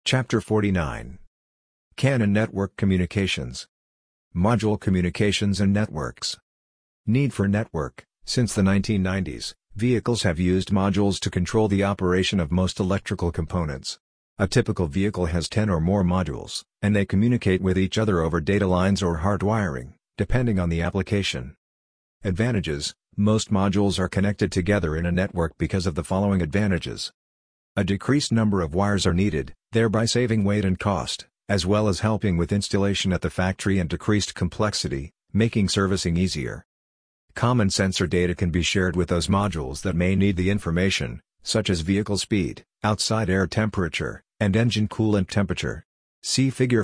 Chapter 49. CAN and Network Communications. Module Communications and Networks. Need for network. Since the 1990s, vehicles have used modules to control the operation of most electrical components. A typical vehicle has 10 or more modules, and they communicate with each other over data lines or hard wiring, depending on the application. Advantages: most modules are connected together in a network because of the following advantages. A decreased number of wires are needed, thereby saving weight and cost, as well as helping with installation at the factory and decreased complexity, making servicing easier. Common sensor data can be shared with those modules that may need the information, such as vehicle speed, outside air temperature, and engine coolant temperature. See Figure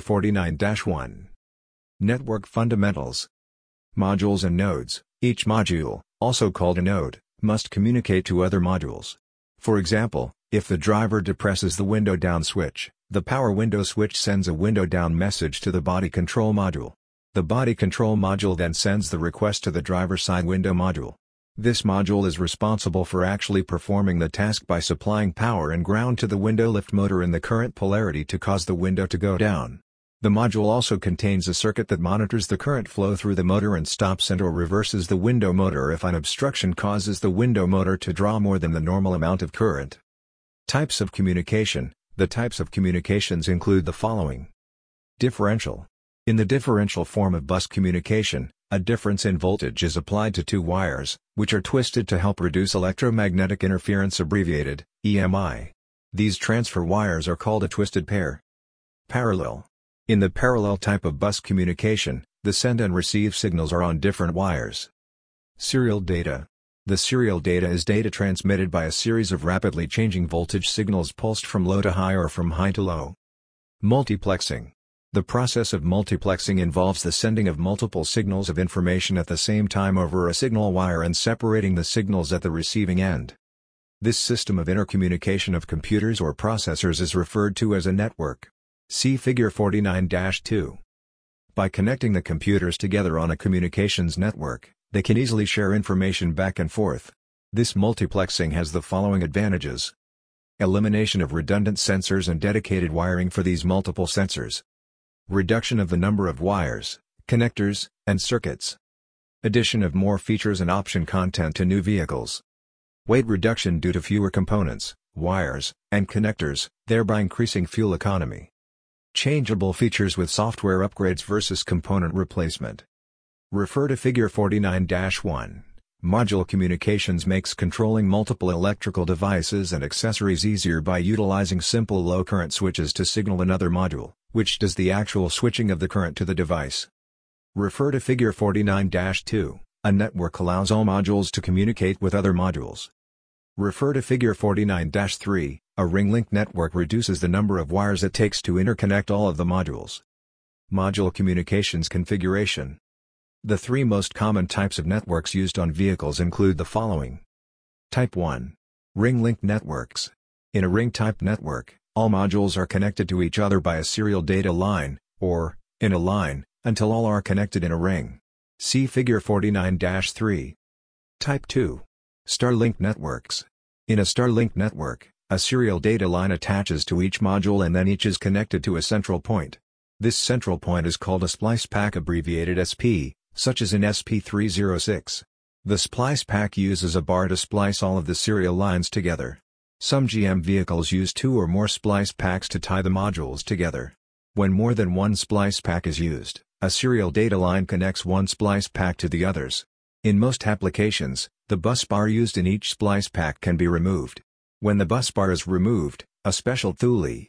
49-1. Network Fundamentals. Modules and nodes. Each module, also called a node, must communicate to other modules. For example, if the driver depresses the window down switch, the power window switch sends a window down message to the body control module. The body control module then sends the request to the driver's side window module. This module is responsible for actually performing the task by supplying power and ground to the window lift motor in the current polarity to cause the window to go down. The module also contains a circuit that monitors the current flow through the motor and stops and/or reverses the window motor if an obstruction causes the window motor to draw more than the normal amount of current. Types of communication. The types of communications include the following. Differential. In the differential form of bus communication, a difference in voltage is applied to two wires, which are twisted to help reduce electromagnetic interference, abbreviated EMI. These transfer wires are called a twisted pair. Parallel. In the parallel type of bus communication, the send and receive signals are on different wires. Serial data. The serial data is data transmitted by a series of rapidly changing voltage signals pulsed from low to high or from high to low. Multiplexing. The process of multiplexing involves the sending of multiple signals of information at the same time over a signal wire and separating the signals at the receiving end. This system of intercommunication of computers or processors is referred to as a network. See Figure 49-2. By connecting the computers together on a communications network, they can easily share information back and forth. This multiplexing has the following advantages. Elimination of redundant sensors and dedicated wiring for these multiple sensors. Reduction of the number of wires, connectors, and circuits. Addition of more features and option content to new vehicles. Weight reduction due to fewer components, wires, and connectors, thereby increasing fuel economy. Changeable features with software upgrades versus component replacement. Refer to Figure 49-1. Module communications makes controlling multiple electrical devices and accessories easier by utilizing simple low-current switches to signal another module, which does the actual switching of the current to the device. Refer to Figure 49-2. A network allows all modules to communicate with other modules. Refer to Figure 49-3. A ring-link network reduces the number of wires it takes to interconnect all of the modules. Module communications configuration. The three most common types of networks used on vehicles include the following. Type 1. Ring-link networks. In a ring-type network, all modules are connected to each other by a serial data line, or, in a line, until all are connected in a ring. See Figure 49-3. Type 2. Star-link networks. In a star-link network, a serial data line attaches to each module and then each is connected to a central point. This central point is called a splice pack, abbreviated SP, such as in SP306. The splice pack uses a bar to splice all of the serial lines together. Some GM vehicles use 2 or more splice packs to tie the modules together. When more than one splice pack is used, a serial data line connects one splice pack to the others. In most applications, the bus bar used in each splice pack can be removed. When the bus bar is removed, a special Thule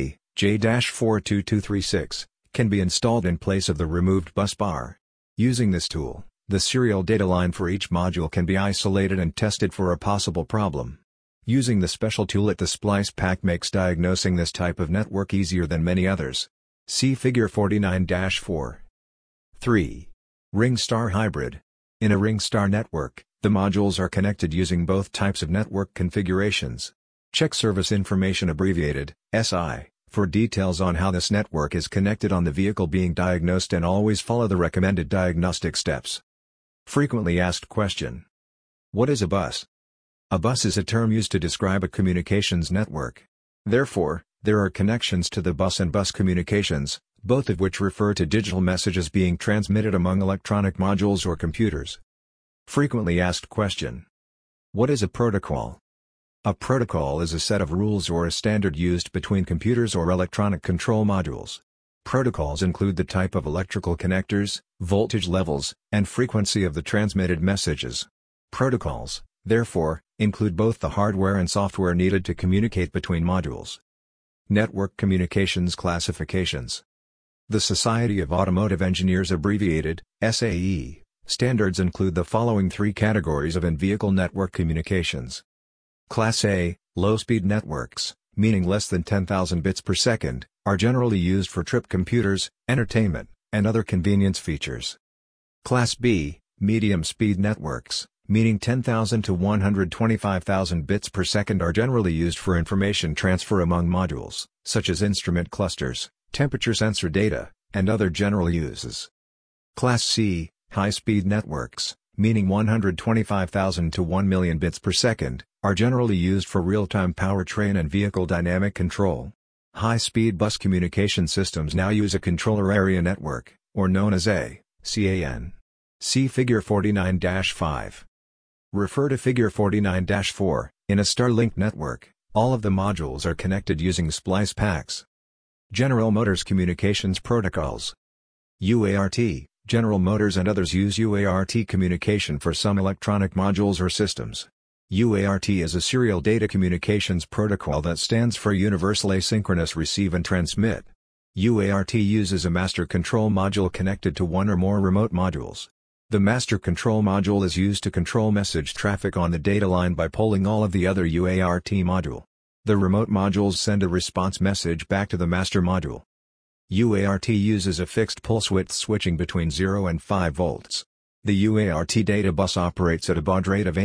J-42236 can be installed in place of the removed bus bar. Using this tool, the serial data line for each module can be isolated and tested for a possible problem. Using the special tool at the splice pack makes diagnosing this type of network easier than many others. See Figure 49-4. 3. Ring-star hybrid. In a ring-star network, the modules are connected using both types of network configurations. Check Service Information, abbreviated SI, for details on how this network is connected on the vehicle being diagnosed, and always follow the recommended diagnostic steps. Frequently asked question. What is a bus? A bus is a term used to describe a communications network. Therefore, There are connections to the bus and bus communications, both of which refer to digital messages being transmitted among electronic modules or computers. Frequently asked question. What is a protocol? A protocol is a set of rules or a standard used between computers or electronic control modules. Protocols include the type of electrical connectors, voltage levels, and frequency of the transmitted messages. Protocols, therefore, include both the hardware and software needed to communicate between modules. Network Communications Classifications. The Society of Automotive Engineers abbreviated, SAE, standards include the following three categories of in-vehicle network communications. Class A, low-speed networks, meaning less than 10,000 bits per second, are generally used for trip computers, entertainment, and other convenience features. Class B, medium-speed networks, meaning 10,000 to 125,000 bits per second are generally used for information transfer among modules, such as instrument clusters, temperature sensor data, and other general uses. Class C, high-speed networks, meaning 125,000 to 1 million bits per second, are generally used for real-time powertrain and vehicle dynamic control. High-speed bus communication systems now use a controller area network, or known as a CAN. See Figure 49-5. Refer to Figure 49-4. In a Starlink network, all of the modules are connected using splice packs. General Motors Communications Protocols. UART. General Motors and others use UART communication for some electronic modules or systems. UART is a serial data communications protocol that stands for Universal Asynchronous Receive and Transmit. UART uses a master control module connected to one or more remote modules. The master control module is used to control message traffic on the data line by polling all of the other UART module. The remote modules send a response message back to the master module. UART uses a fixed pulse width switching between 0 and 5 volts. The UART data bus operates at a baud rate of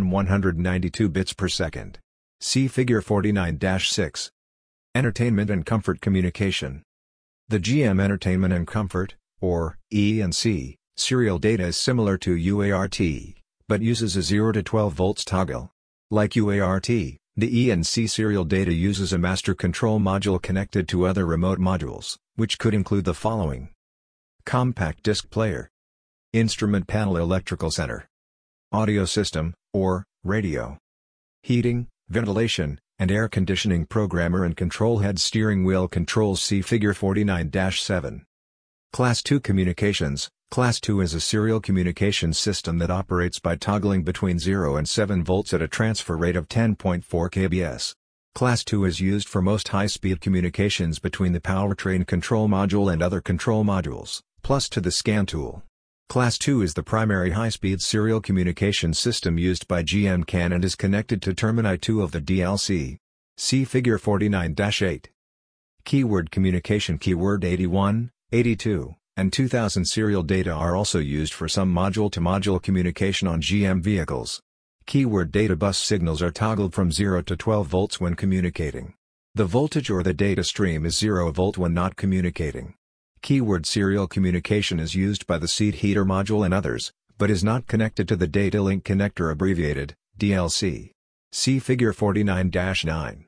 8,192 bits per second. See Figure 49-6. Entertainment and Comfort Communication. The GM Entertainment and Comfort, or E&C, serial data is similar to UART, but uses a 0 to 12 volts toggle. Like UART, the E&C serial data uses a master control module connected to other remote modules, which could include the following: compact disc player, instrument panel electrical center, audio system, or radio, heating, ventilation, and air conditioning programmer and control head steering wheel controls. See Figure 49-7. Class 2 Communications. Class 2 is a serial communication system that operates by toggling between 0 and 7 volts at a transfer rate of 10.4 kbs. Class 2 is used for most high-speed communications between the powertrain control module and other control modules, plus to the scan tool. Class 2 is the primary high-speed serial communication system used by GM CAN and is connected to Termini 2 of the DLC. See Figure 49-8. Keyword communication. Keyword 81, 82, and 2000 serial data are also used for some module-to-module communication on GM vehicles. Keyword data bus signals are toggled from 0 to 12 volts when communicating. The voltage or the data stream is 0 volt when not communicating. Keyword serial communication is used by the seat heater module and others, but is not connected to the data link connector abbreviated, DLC. See Figure 49-9.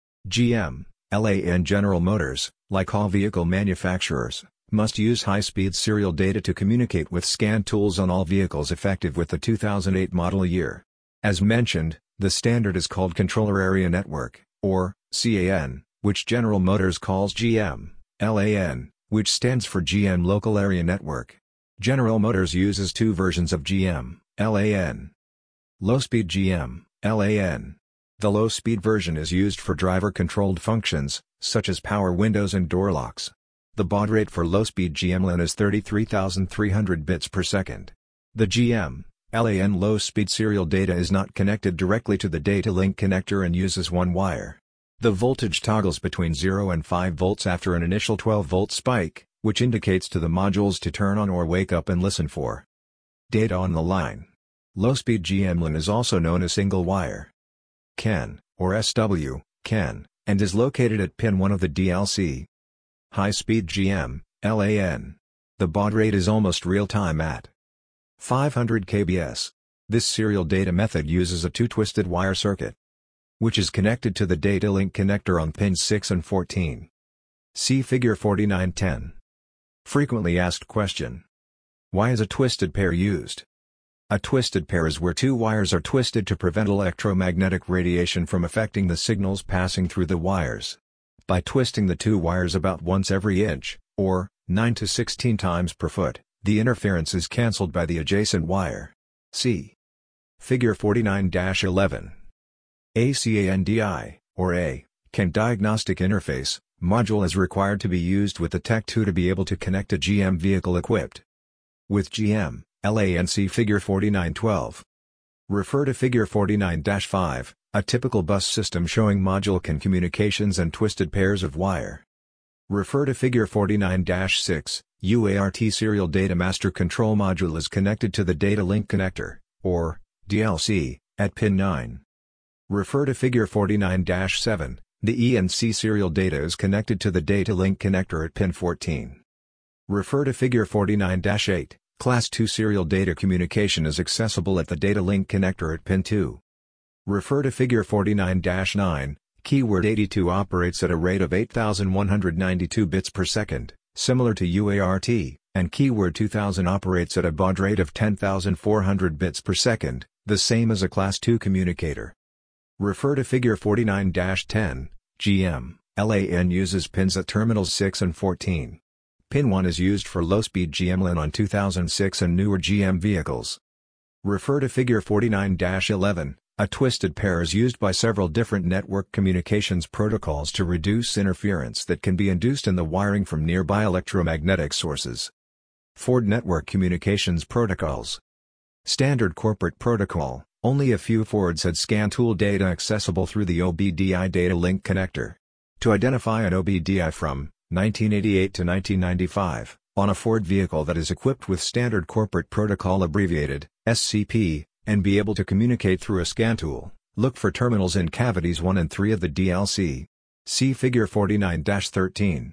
GM, LAN General Motors, like all vehicle manufacturers, must use high-speed serial data to communicate with scan tools on all vehicles effective with the 2008 model year. As mentioned, the standard is called Controller Area Network, or CAN, which General Motors calls GM, LAN, which stands for GM Local Area Network. General Motors uses two versions of GM, LAN. Low-speed GM, LAN. The low-speed version is used for driver-controlled functions, such as power windows and door locks. The baud rate for low-speed GM LAN is 33,300 bits per second. The GM, LAN low-speed serial data is not connected directly to the data link connector and uses one wire. The voltage toggles between 0 and 5 volts after an initial 12-volt spike, which indicates to the modules to turn on or wake up and listen for data on the line. Low-speed GM LAN is also known as single-wire CAN, or SW, CAN, and is located at pin 1 of the DLC. High-speed GM, LAN. The baud rate is almost real-time at 500 kbs. This serial data method uses a two-twisted wire circuit. which is connected to the data link connector on pins 6 and 14. See Figure 4910. Frequently asked question. Why is a twisted pair used? A twisted pair is where two wires are twisted to prevent electromagnetic radiation from affecting the signals passing through the wires. By twisting the two wires about once every inch, or 9 to 16 times per foot, the interference is cancelled by the adjacent wire. See Figure 49-11. A CANDI, or A, CAN diagnostic interface, module is required to be used with the Tech2 to be able to connect a GM vehicle equipped with GM, LANC Figure 4912. Refer to Figure 49-5, a typical bus system showing module CAN communications and twisted pairs of wire. Refer to Figure 49-6, UART Serial Data Master Control Module is connected to the Data Link Connector, or DLC, at pin 9. Refer to Figure 49-7, the ENC serial data is connected to the Data Link Connector at pin 14. Refer to Figure 49-8, Class 2 serial data communication is accessible at the Data Link Connector at pin 2. Refer to Figure 49-9, Keyword 82 operates at a rate of 8,192 bits per second, similar to UART, and Keyword 2000 operates at a baud rate of 10,400 bits per second, the same as a Class 2 communicator. Refer to Figure 49-10, GM, LAN uses pins at terminals 6 and 14. Pin 1 is used for low-speed GM LAN on 2006 and newer GM vehicles. Refer to Figure 49-11, a twisted pair is used by several different network communications protocols to reduce interference that can be induced in the wiring from nearby electromagnetic sources. Ford Network Communications Protocols. Standard Corporate Protocol. Only a few Fords had scan tool data accessible through the OBDI Data Link Connector. To identify an OBDI from 1988 to 1995, on a Ford vehicle that is equipped with Standard Corporate Protocol abbreviated, SCP, and be able to communicate through a scan tool, look for terminals in cavities 1 and 3 of the DLC. See Figure 49-13.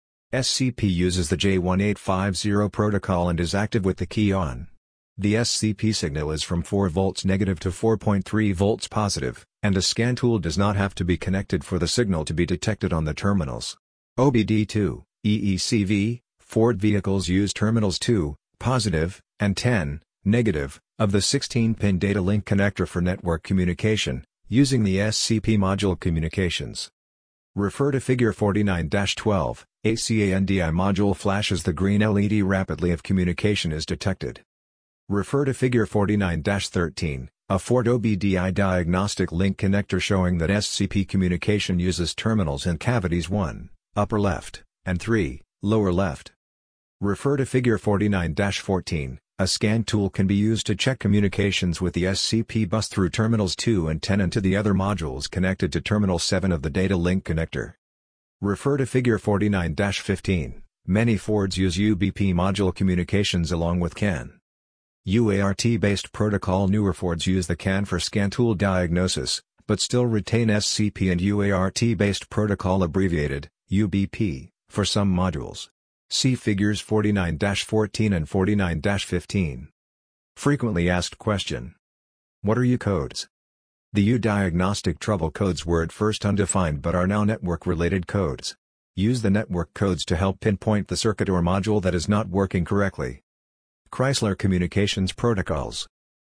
SCP uses the J1850 protocol and is active with the key on. The SCP signal is from 4 volts negative to 4.3 volts positive, and a scan tool does not have to be connected for the signal to be detected on the terminals. OBD2, EECV, Ford vehicles use terminals 2, positive, and 10, negative, of the 16-pin data link connector for network communication, using the SCP module communications. Refer to Figure 49-12, a CANDI module flashes the green LED rapidly if communication is detected. Refer to Figure 49-13, a Ford OBDI diagnostic link connector showing that SCP communication uses terminals in cavities 1, upper left, and 3, lower left. Refer to Figure 49-14, a scan tool can be used to check communications with the SCP bus through terminals 2 and 10 and to the other modules connected to terminal 7 of the data link connector. Refer to Figure 49-15, many Fords use UBP module communications along with CAN. UART-based protocol. Newer Fords use the CAN for scan tool diagnosis, but still retain SCP and UART-based protocol abbreviated, UBP, for some modules. See Figures 49-14 and 49-15. Frequently asked question. What are U codes? The U diagnostic trouble codes were at first undefined but are now network-related codes. Use the network codes to help pinpoint the circuit or module that is not working correctly. Chrysler Communications Protocols.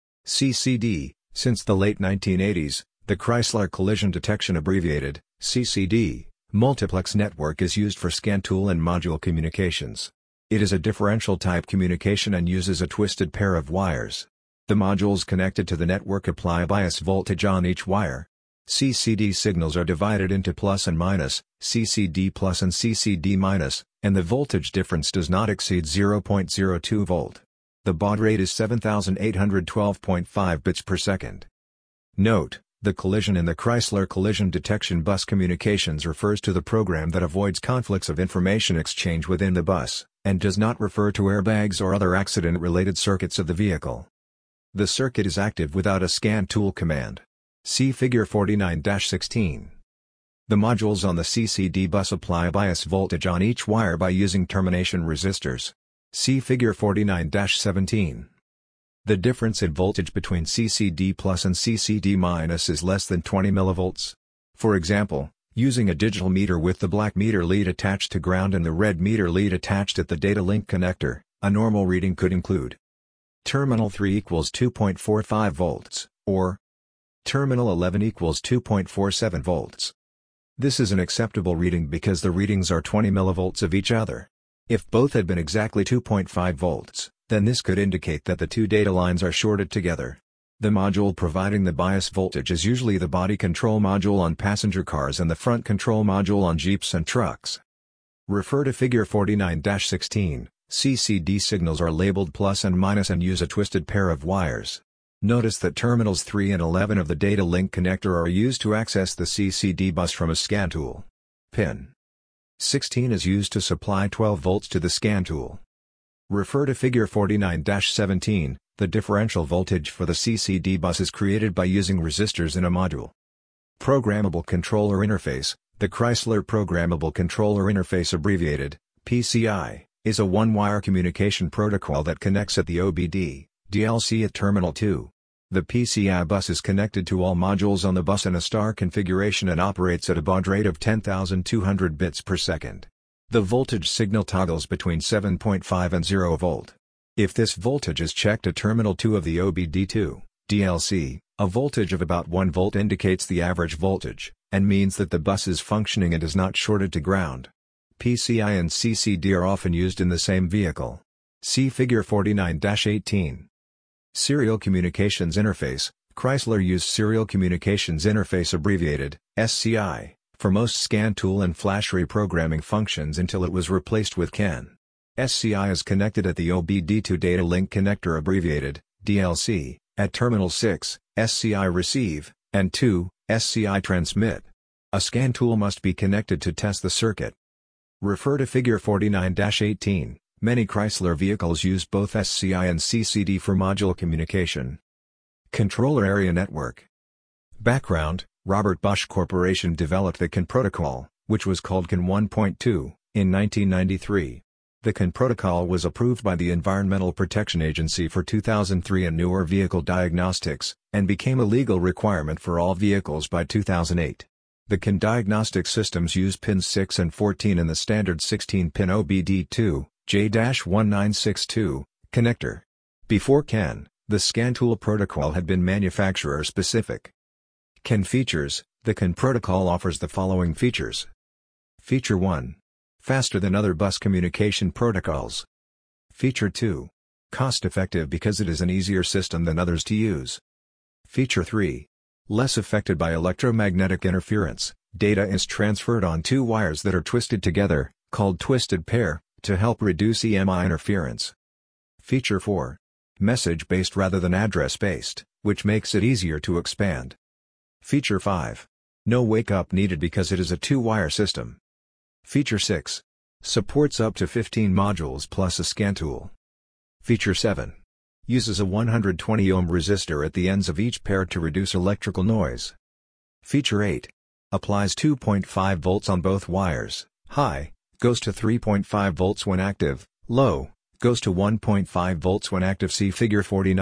CCD. Since the late 1980s, the Chrysler Collision Detection abbreviated, CCD, multiplex network is used for scan tool and module communications. It is a differential type communication and uses a twisted pair of wires. The modules connected to the network apply a bias voltage on each wire. CCD signals are divided into plus and minus, CCD plus and CCD minus, and the voltage difference does not exceed 0.02 volt. The baud rate is 7,812.5 bits per second. Note: the collision in the Chrysler Collision Detection bus communications refers to the program that avoids conflicts of information exchange within the bus, and does not refer to airbags or other accident-related circuits of the vehicle. The circuit is active without a scan tool command. See Figure 49-16. The modules on the CCD bus apply a bias voltage on each wire by using termination resistors. See Figure 49-17. The difference in voltage between CCD plus and CCD minus is less than 20 mV. For example, using a digital meter with the black meter lead attached to ground and the red meter lead attached at the data link connector, a normal reading could include terminal 3 equals 2.45 volts, or terminal 11 equals 2.47 volts. This is an acceptable reading because the readings are 20 mV of each other. If both had been exactly 2.5 volts, then this could indicate that the two data lines are shorted together. The module providing the bias voltage is usually the body control module on passenger cars and the front control module on Jeeps and trucks. Refer to Figure 49-16. CCD signals are labeled plus and minus and use a twisted pair of wires. Notice that terminals 3 and 11 of the data link connector are used to access the CCD bus from a scan tool. Pin 16 is used to supply 12 volts to the scan tool. Refer to Figure 49-17, the differential voltage for the CCD bus is created by using resistors in a module. Programmable Controller Interface, the Chrysler Programmable Controller Interface abbreviated, PCI, is a one-wire communication protocol that connects at the OBD, DLC at Terminal 2. The PCI bus is connected to all modules on the bus in a star configuration and operates at a baud rate of 10,200 bits per second. The voltage signal toggles between 7.5 and 0 volt. If this voltage is checked at Terminal 2 of the OBD2, DLC, a voltage of about 1 volt indicates the average voltage, and means that the bus is functioning and is not shorted to ground. PCI and CCD are often used in the same vehicle. See Figure 49-18. Serial Communications Interface, Chrysler used Serial Communications Interface abbreviated, SCI, for most scan tool and flash reprogramming functions until it was replaced with CAN. SCI is connected at the OBD2 data link connector abbreviated, DLC, at Terminal 6, SCI receive, and 2, SCI transmit. A scan tool must be connected to test the circuit. Refer to Figure 49-18. Many Chrysler vehicles use both SCI and CCD for module communication. Controller Area Network. Background: Robert Bosch Corporation developed the CAN protocol, which was called CAN 1.2, in 1993. The CAN protocol was approved by the Environmental Protection Agency for 2003 and newer vehicle diagnostics, and became a legal requirement for all vehicles by 2008. The CAN diagnostic systems use pins 6 and 14 in the standard 16-pin OBD2, J-1962, connector. Before CAN, the scan tool protocol had been manufacturer-specific. CAN features: the CAN protocol offers the following features. Feature 1. Faster than other bus communication protocols. Feature 2. Cost-effective because it is an easier system than others to use. Feature 3. Less affected by electromagnetic interference. Data is transferred on two wires that are twisted together, called twisted pair, to help reduce EMI interference. Feature 4. Message-based rather than address-based, which makes it easier to expand. Feature 5. No wake-up needed because it is a two-wire system. Feature 6. Supports up to 15 modules plus a scan tool. Feature 7. Uses a 120 ohm resistor at the ends of each pair to reduce electrical noise. Feature 8. Applies 2.5 volts on both wires. High, goes to 3.5 volts when active, low, goes to 1.5 volts when active. See Figure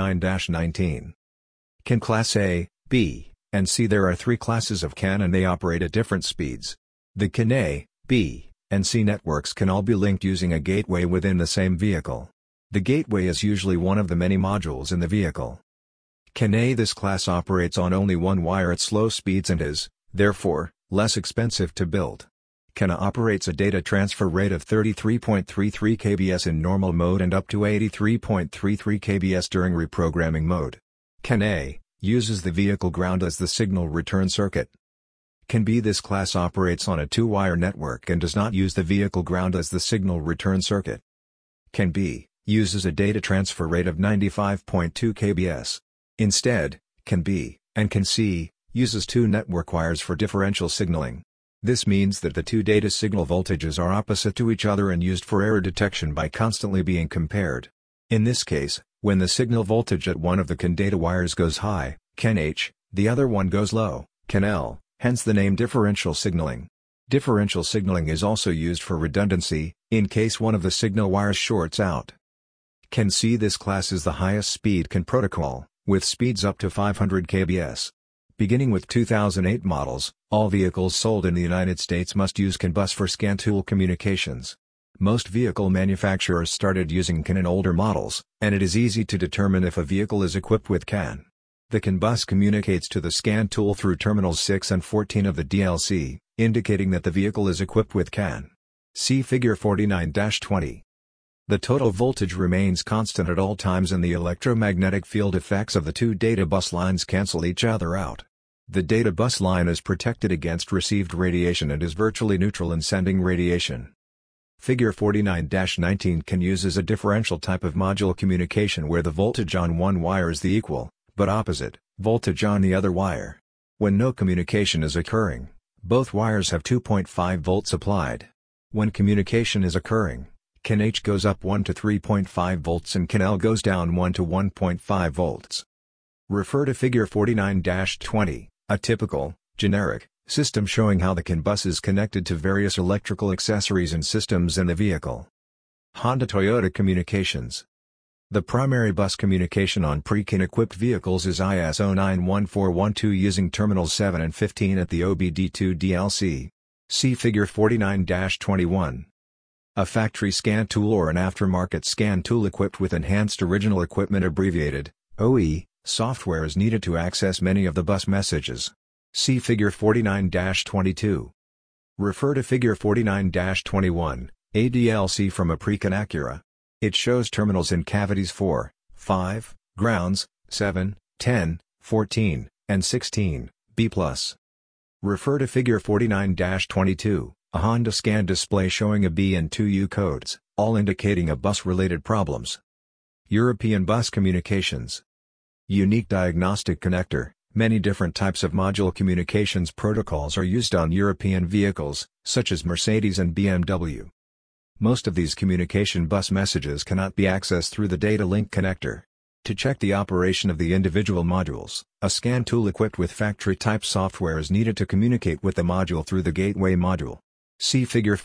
49-19. CAN Class A, B, and C. There are three classes of CAN and they operate at different speeds. The CAN A, B, and C networks can all be linked using a gateway within the same vehicle. The gateway is usually one of the many modules in the vehicle. CAN A. This class operates on only one wire at slow speeds and is, therefore, less expensive to build. CAN A operates a data transfer rate of 33.33 kbs in normal mode and up to 83.33 kbs during reprogramming mode. CAN A uses the vehicle ground as the signal return circuit. CAN B. This class operates on a two-wire network and does not use the vehicle ground as the signal return circuit. CAN B uses a data transfer rate of 95.2 kbs. Instead, CAN B and CAN C uses two network wires for differential signaling. This means that the two data signal voltages are opposite to each other and used for error detection by constantly being compared. In this case, when the signal voltage at one of the CAN data wires goes high, CAN H, the other one goes low, CAN L, hence the name differential signaling. Differential signaling is also used for redundancy, in case one of the signal wires shorts out. CAN C. This class is the highest speed CAN protocol, with speeds up to 500 kbs. Beginning with 2008 models, all vehicles sold in the United States must use CAN bus for CAN tool communications. Most vehicle manufacturers started using CAN in older models, and it is easy to determine if a vehicle is equipped with CAN. The CAN bus communicates to the CAN tool through terminals 6 and 14 of the DLC, indicating that the vehicle is equipped with CAN. See Figure 49-20. The total voltage remains constant at all times and the electromagnetic field effects of the two data bus lines cancel each other out. The data bus line is protected against received radiation and is virtually neutral in sending radiation. Figure 49-19 CAN uses a differential type of module communication where the voltage on one wire is the equal, but opposite, voltage on the other wire. When no communication is occurring, both wires have 2.5 volts applied. When communication is occurring, CAN H goes up 1 to 3.5 volts and CAN L goes down 1 to 1.5 volts. Refer to Figure 49-20, a typical, generic, system showing how the CAN bus is connected to various electrical accessories and systems in the vehicle. Honda-Toyota Communications. The primary bus communication on pre-CAN equipped vehicles is ISO 91412 using terminals 7 and 15 at the OBD2 DLC. See Figure 49-21. A factory scan tool or an aftermarket scan tool equipped with Enhanced Original Equipment abbreviated, OE, software is needed to access many of the bus messages. See Figure 49-22. Refer to Figure 49-21, a DLC from a pre-CAN Acura. It shows terminals in cavities 4, 5, grounds, 7, 10, 14, and 16, B+. Refer to Figure 49-22. A Honda scan display showing a B and 2 U codes, all indicating a bus-related problems. European Bus Communications. Unique Diagnostic Connector. Many different types of module communications protocols are used on European vehicles, such as Mercedes and BMW. Most of these communication bus messages cannot be accessed through the data link connector. To check the operation of the individual modules, a scan tool equipped with factory-type software is needed to communicate with the module through the gateway module. See Figure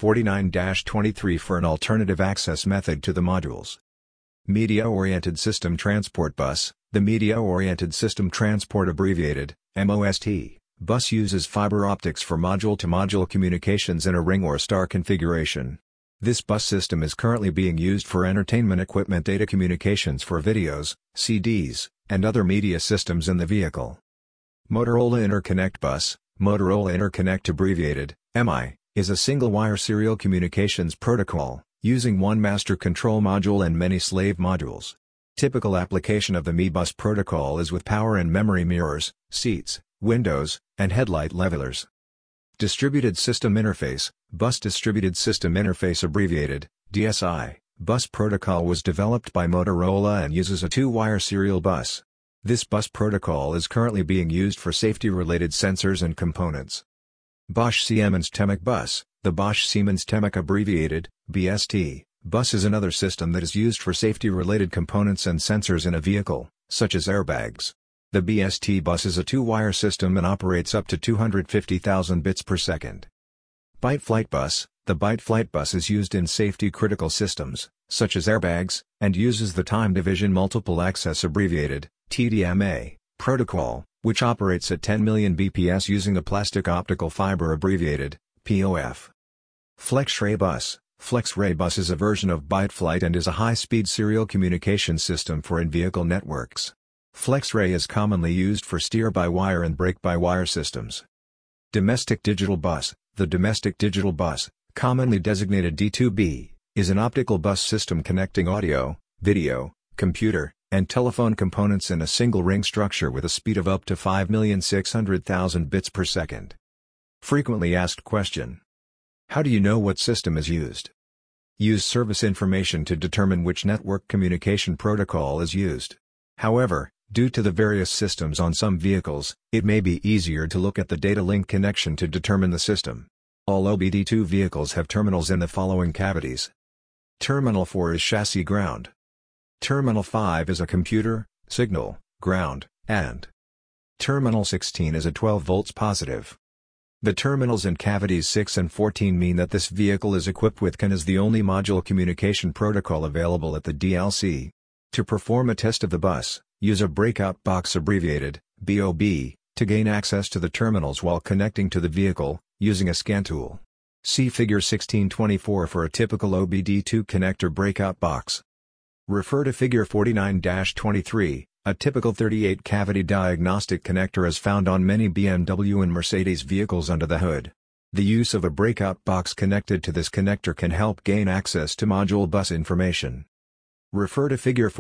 49-23 for an alternative access method to the modules. Media-Oriented System Transport Bus. The Media-Oriented System Transport abbreviated, MOST, bus uses fiber optics for module-to-module communications in a ring or star configuration. This bus system is currently being used for entertainment equipment data communications for videos, CDs, and other media systems in the vehicle. Motorola Interconnect Bus. Motorola Interconnect abbreviated, MI, is a single-wire serial communications protocol, using one master control module and many slave modules. Typical application of the MI-bus protocol is with power and memory mirrors, seats, windows, and headlight levelers. Distributed System Interface. Bus Distributed System Interface abbreviated, DSI, bus protocol was developed by Motorola and uses a two-wire serial bus. This bus protocol is currently being used for safety-related sensors and components. Bosch Siemens Temec Bus. The Bosch Siemens Temec abbreviated, BST, bus is another system that is used for safety-related components and sensors in a vehicle, such as airbags. The BST bus is a two-wire system and operates up to 250,000 bits per second. Byte Flight Bus. The Byte Flight Bus is used in safety-critical systems, such as airbags, and uses the Time Division Multiple Access abbreviated, TDMA, protocol, which operates at 10 million bps using a plastic optical fiber abbreviated, POF. FlexRay Bus. FlexRay Bus is a version of Byte Flight and is a high-speed serial communication system for in-vehicle networks. FlexRay is commonly used for steer-by-wire and brake-by-wire systems. Domestic Digital Bus. The Domestic Digital Bus, commonly designated D2B, is an optical bus system connecting audio, video, computer, and telephone components in a single ring structure with a speed of up to 5,600,000 bits per second. Frequently asked question. How do you know what system is used? Use service information to determine which network communication protocol is used. However, due to the various systems on some vehicles, it may be easier to look at the data link connection to determine the system. All OBD2 vehicles have terminals in the following cavities. Terminal 4 is chassis ground. Terminal 5 is a computer, signal, ground, and Terminal 16 is a 12 volts positive. The terminals in cavities 6 and 14 mean that this vehicle is equipped with CAN as the only module communication protocol available at the DLC. To perform a test of the bus, use a breakout box abbreviated BOB to gain access to the terminals while connecting to the vehicle, using a scan tool. See Figure 1624 for a typical OBD2 connector breakout box. Refer to Figure 49-23, a typical 38-cavity diagnostic connector is found on many BMW and Mercedes vehicles under the hood. The use of a breakout box connected to this connector can help gain access to module bus information. Refer to Figure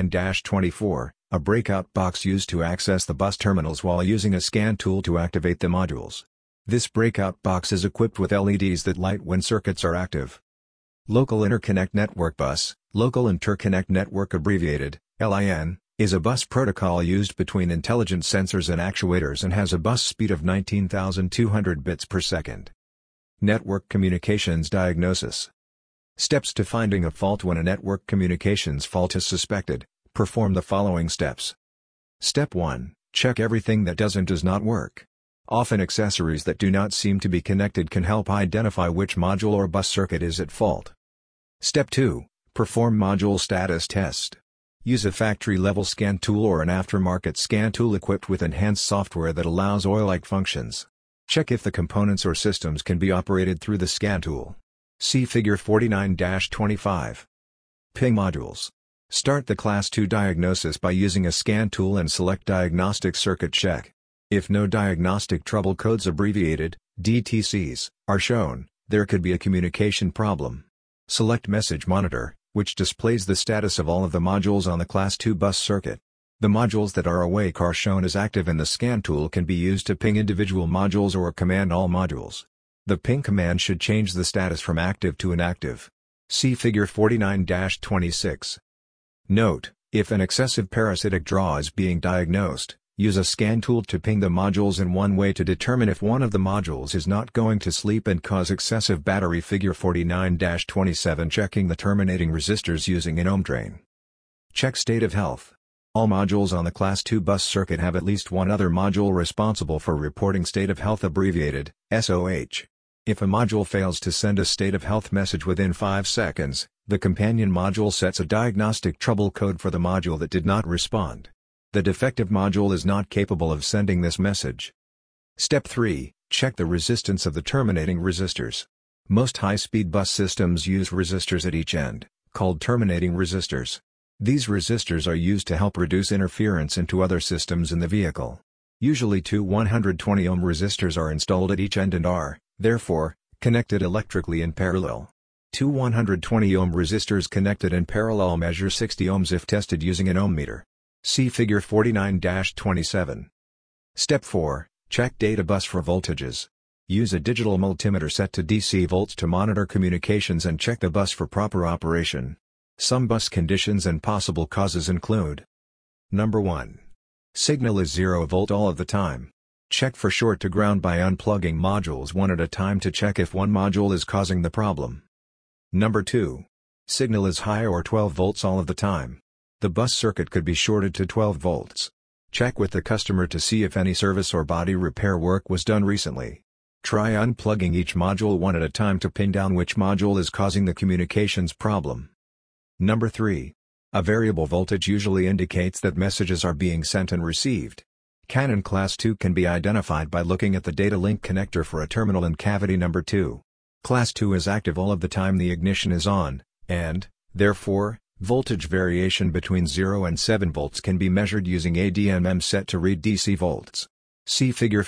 49-24, a breakout box used to access the bus terminals while using a scan tool to activate the modules. This breakout box is equipped with LEDs that light when circuits are active. Local Interconnect Network Bus, Local Interconnect Network abbreviated, LIN, is a bus protocol used between intelligent sensors and actuators and has a bus speed of 19,200 bits per second. Network Communications Diagnosis. Steps to finding a fault. When a network communications fault is suspected, perform the following steps. Step 1. Check everything that does not work. Often accessories that do not seem to be connected can help identify which module or bus circuit is at fault. Step 2. Perform module status test. Use a factory-level scan tool or an aftermarket scan tool equipped with enhanced software that allows OI-like functions. Check if the components or systems can be operated through the scan tool. See Figure 49-25. Ping modules. Start the Class 2 diagnosis by using a scan tool and select Diagnostic Circuit Check. If no diagnostic trouble codes abbreviated, DTCs, are shown, there could be a communication problem. Select Message Monitor, which displays the status of all of the modules on the Class 2 bus circuit. The modules that are awake are shown as active and the scan tool can be used to ping individual modules or command all modules. The ping command should change the status from active to inactive. See Figure 49-26. Note, if an excessive parasitic draw is being diagnosed, use a scan tool to ping the modules in one way to determine if one of the modules is not going to sleep and cause excessive battery. Figure 49-27. Checking the terminating resistors using an ohm drain. Check state of health. All modules on the Class 2 bus circuit have at least one other module responsible for reporting state of health abbreviated, SOH. If a module fails to send a state of health message within 5 seconds, the companion module sets a diagnostic trouble code for the module that did not respond. The defective module is not capable of sending this message. Step 3. Check the resistance of the terminating resistors. Most high-speed bus systems use resistors at each end, called terminating resistors. These resistors are used to help reduce interference into other systems in the vehicle. Usually two 120 ohm resistors are installed at each end and are, therefore, connected electrically in parallel. Two 120 ohm resistors connected in parallel measure 60 ohms if tested using an ohm meter. See Figure 49-27. Step 4. Check data bus for voltages. Use a digital multimeter set to DC volts to monitor communications and check the bus for proper operation. Some bus conditions and possible causes include: Number 1. Signal is 0 volt all of the time. Check for short to ground by unplugging modules one at a time to check if one module is causing the problem. Number 2. Signal is high or 12 volts all of the time. The bus circuit could be shorted to 12 volts. Check with the customer to see if any service or body repair work was done recently. Try unplugging each module one at a time to pin down which module is causing the communications problem. Number 3. A variable voltage usually indicates that messages are being sent and received. Canon Class 2 can be identified by looking at the data link connector for a terminal in cavity number 2. Class 2 is active all of the time the ignition is on, and, therefore, voltage variation between 0 and 7 volts can be measured using a DMM set to read DC volts. See Figure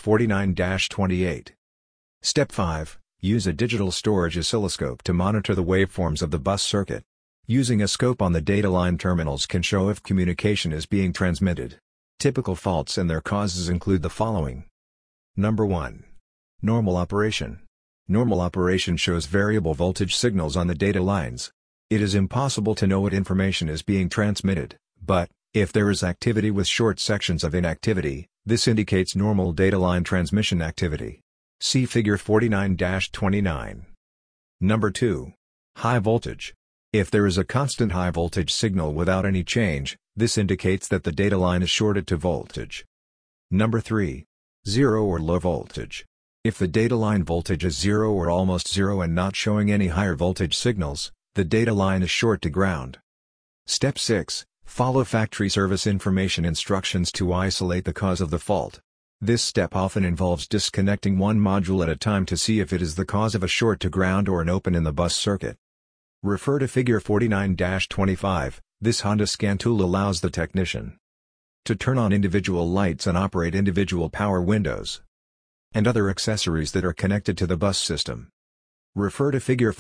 49-28. Step 5. Use a digital storage oscilloscope to monitor the waveforms of the bus circuit. Using a scope on the data line terminals can show if communication is being transmitted. Typical faults and their causes include the following. Number 1. Normal operation. Normal operation shows variable voltage signals on the data lines. It is impossible to know what information is being transmitted, but, if there is activity with short sections of inactivity, this indicates normal data line transmission activity. See Figure 49-29. Number 2. High voltage. If there is a constant high voltage signal without any change, this indicates that the data line is shorted to voltage. Number 3. Zero or low voltage. If the data line voltage is 0 or almost 0 and not showing any higher voltage signals, the data line is short to ground. Step 6. Follow factory service information instructions to isolate the cause of the fault. This step often involves disconnecting one module at a time to see if it is the cause of a short to ground or an open in the bus circuit. Refer to Figure 49-25. This Honda scan tool allows the technician to turn on individual lights and operate individual power windows and other accessories that are connected to the bus system. Refer to Figure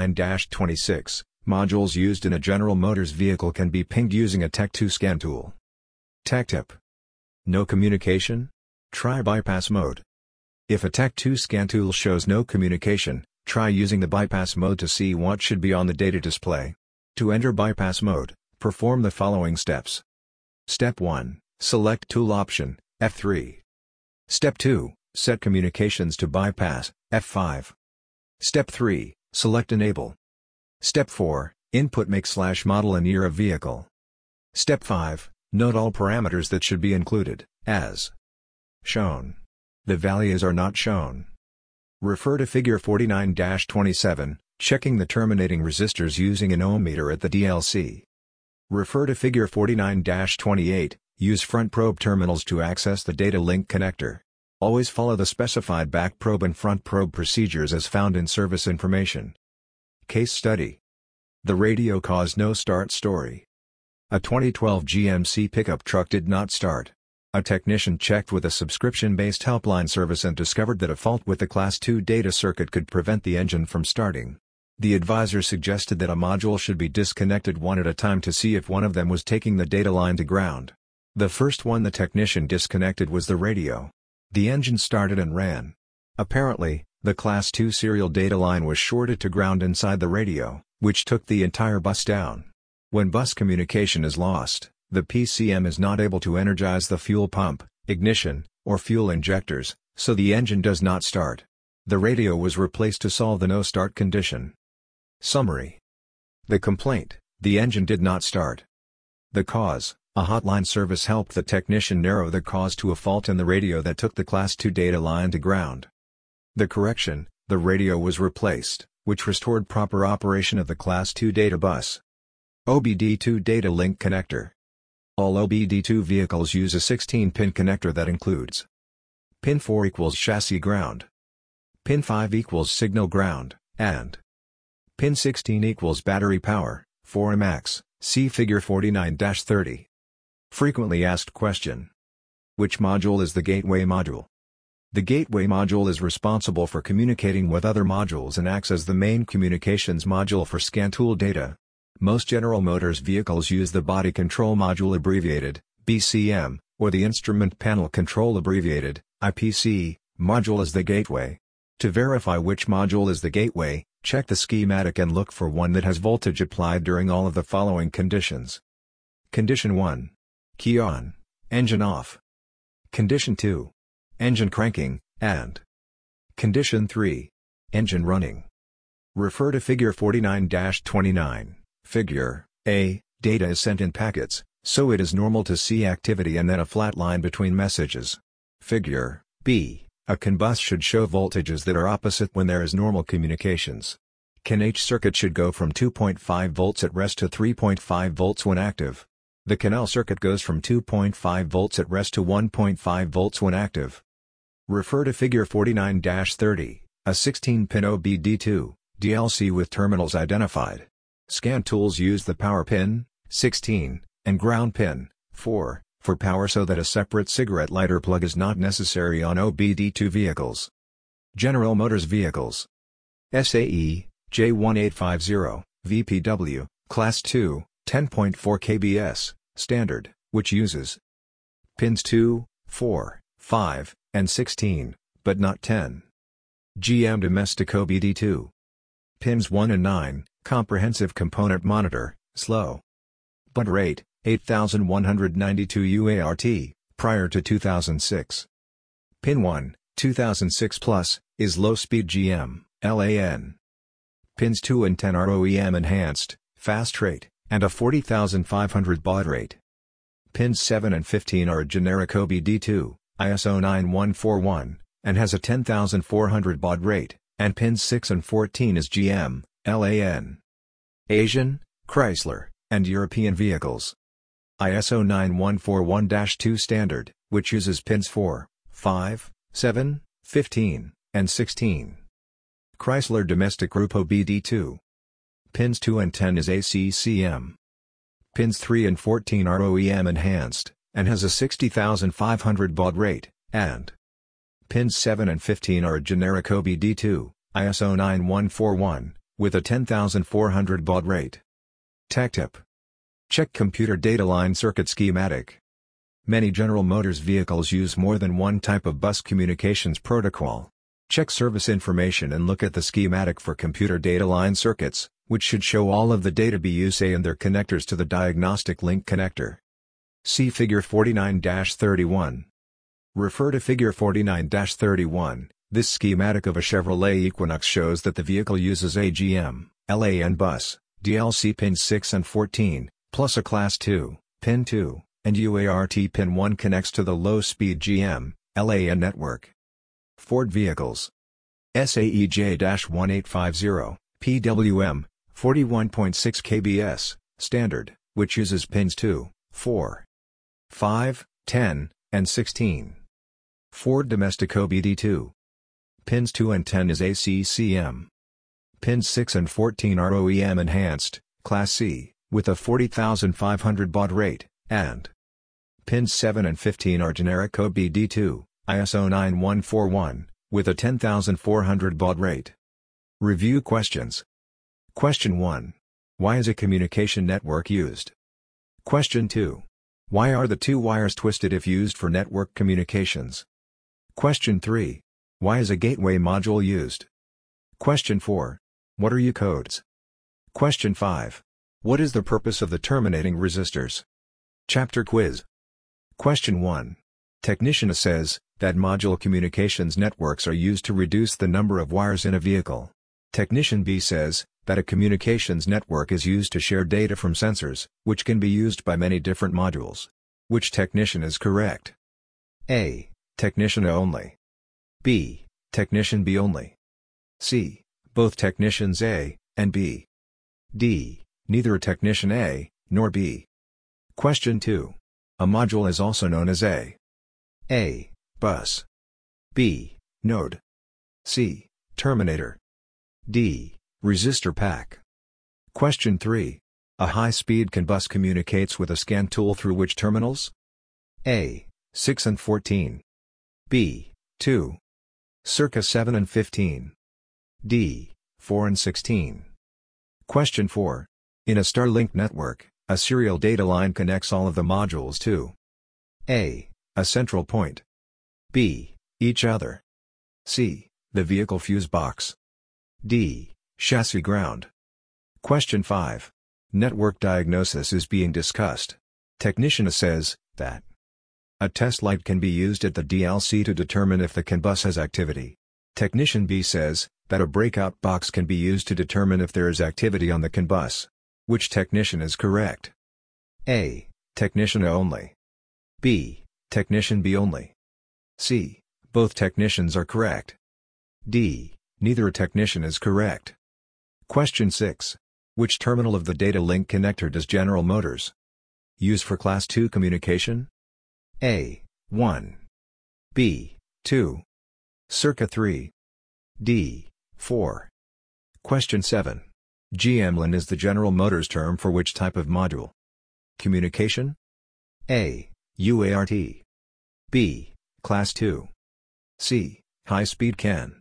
49-26. Modules used in a General Motors vehicle can be pinged using a Tech2 scan tool. Tech tip: no communication? Try bypass mode. If a Tech2 scan tool shows no communication, try using the bypass mode to see what should be on the data display. To enter bypass mode, perform the following steps. Step 1. Select Tool option, F3. Step 2. Set communications to bypass, F5. Step 3. Select Enable. Step 4. Input make/model and year of vehicle. Step 5. Note all parameters that should be included, as shown. The values are not shown. Refer to Figure 49-27, checking the terminating resistors using an ohm meter at the DLC. Refer to Figure 49-28, use front probe terminals to access the data link connector. Always follow the specified back probe and front probe procedures as found in service information. Case study: the radio caused no start story. A 2012 GMC pickup truck did not start. A technician checked with a subscription-based helpline service and discovered that a fault with the Class 2 data circuit could prevent the engine from starting. The advisor suggested that a module should be disconnected one at a time to see if one of them was taking the data line to ground. The first one the technician disconnected was the radio. The engine started and ran. Apparently, the Class 2 serial data line was shorted to ground inside the radio, which took the entire bus down. When bus communication is lost, the PCM is not able to energize the fuel pump, ignition, or fuel injectors, so the engine does not start. The radio was replaced to solve the no-start condition. Summary: the complaint: the engine did not start. The cause: a hotline service helped the technician narrow the cause to a fault in the radio that took the Class 2 data line to ground. The correction: the radio was replaced, which restored proper operation of the Class 2 data bus. OBD2 data link connector. All OBD2 vehicles use a 16-pin connector that includes pin 4 equals chassis ground, pin 5 equals signal ground, and pin 16 equals battery power, 4max, see Figure 49-30. Frequently asked question: which module is the gateway module? The gateway module is responsible for communicating with other modules and acts as the main communications module for scan tool data. Most General Motors vehicles use the Body Control Module abbreviated, BCM, or the Instrument Panel Control abbreviated, IPC, module as the gateway. To verify which module is the gateway, check the schematic and look for one that has voltage applied during all of the following conditions. Condition 1. Key on, engine off. Condition 2. Engine cranking, and Condition 3. Engine running. Refer to Figure 49-29. Figure A. Data is sent in packets, so it is normal to see activity and then a flat line between messages. Figure B. A CAN bus should show voltages that are opposite when there is normal communications. CAN H circuit should go from 2.5 volts at rest to 3.5 volts when active. The CAN L circuit goes from 2.5 volts at rest to 1.5 volts when active. Refer to Figure 49-30, a 16-pin OBD2, DLC with terminals identified. Scan tools use the power pin, 16, and ground pin, 4, for power so that a separate cigarette lighter plug is not necessary on OBD2 vehicles. General Motors vehicles. SAE, J1850, VPW, Class 2, 10.4 kbs, standard, which uses pins 2, 4, 5, and 16, but not 10. GM Domestic OBD2. Pins 1 and 9, Comprehensive Component Monitor, slow. Baud rate, 8192 UART, prior to 2006. Pin 1, 2006 plus, is low-speed GM, LAN. Pins 2 and 10 are OEM enhanced, fast rate, and a 40,500 baud rate. Pins 7 and 15 are a generic OBD2, ISO 9141, and has a 10,400 baud rate, and pins 6 and 14 is GM, LAN. Asian, Chrysler, and European vehicles. ISO 9141-2 standard, which uses pins 4, 5, 7, 15, and 16. Chrysler Domestic Grupo BD2. Pins 2 and 10 is ACCM. Pins 3 and 14 are OEM enhanced, and has a 60,500 baud rate, and pins 7 and 15 are a generic OBD2, ISO 9141, with a 10,400 baud rate. Tech tip. Check computer data line circuit schematic. Many General Motors vehicles use more than one type of bus communications protocol. Check service information and look at the schematic for computer data line circuits, which should show all of the data BUs and their connectors to the diagnostic link connector. See Figure 49-31. Refer to Figure 49-31. This schematic of a Chevrolet Equinox shows that the vehicle uses AGM, LAN bus, DLC pins 6 and 14, plus a Class 2, pin 2, and UART pin 1 connects to the low-speed GM, LAN network. Ford vehicles. SAEJ-1850, PWM, 41.6 kbs, standard, which uses pins 2, 4, 5, 10, and 16. Ford Domestic OBD2. Pins 2 and 10 is ACCM. Pins 6 and 14 are OEM enhanced, Class C, with a 40,500 baud rate, and pins 7 and 15 are generic OBD2, ISO 9141, with a 10,400 baud rate. Review questions. Question 1. Why is a communication network used? Question 2. Why are the two wires twisted if used for network communications? Question 3. Why is a gateway module used? Question 4. What are U codes? Question 5. What is the purpose of the terminating resistors? Chapter quiz. Question 1. Technician A says that module communications networks are used to reduce the number of wires in a vehicle. Technician B says that a communications network is used to share data from sensors, which can be used by many different modules. Which technician is correct? A. Technician A only. B. Technician B only. C. Both technicians A and B. D. Neither technician A nor B. Question 2. A module is also known as A. Bus. B. Node. C. Terminator. D. Resistor pack. Question 3. A high-speed CAN bus communicates with a scan tool through which terminals? A. 6 and 14. B. 2. Circa 7 and 15. D. 4 and 16. Question 4. In a Starlink network, a serial data line connects all of the modules to A. A central point. B. Each other. C. The vehicle fuse box. D. Chassis ground. Question 5. Network diagnosis is being discussed. Technician A says that a test light can be used at the DLC to determine if the CAN bus has activity. Technician B says that a breakout box can be used to determine if there is activity on the CAN bus. Which technician is correct? A. Technician A only. B. Technician B only. C. Both technicians are correct. D. Neither technician is correct. Question 6. Which terminal of the data link connector does General Motors use for Class 2 communication? A. 1. B. 2. Circa 3. D. 4. Question 7. GM-LAN is the General Motors term for which type of module? Communication? A. UART. B. Class 2. C. High-speed CAN.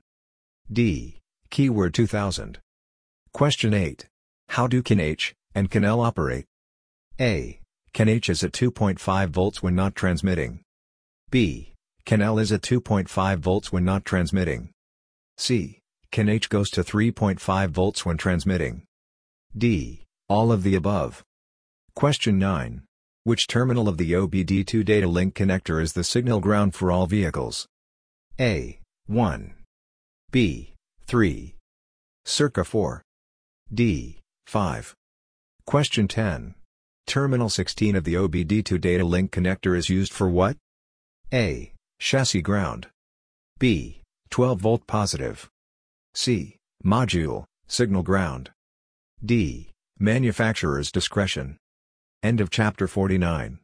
D. Keyword 2000. Question 8. How do CAN H and CAN L operate? A. CAN H is at 2.5 volts when not transmitting. B. CAN L is at 2.5 volts when not transmitting. C. CAN H goes to 3.5 volts when transmitting. D. All of the above. Question 9. Which terminal of the OBD2 data link connector is the signal ground for all vehicles? A. 1. B. 3. Circa 4. D. 5. Question 10. Terminal 16 of the OBD2 data link connector is used for what? A. Chassis ground. B. 12-volt positive. C. Module, signal ground. D. Manufacturer's discretion. End of chapter 49.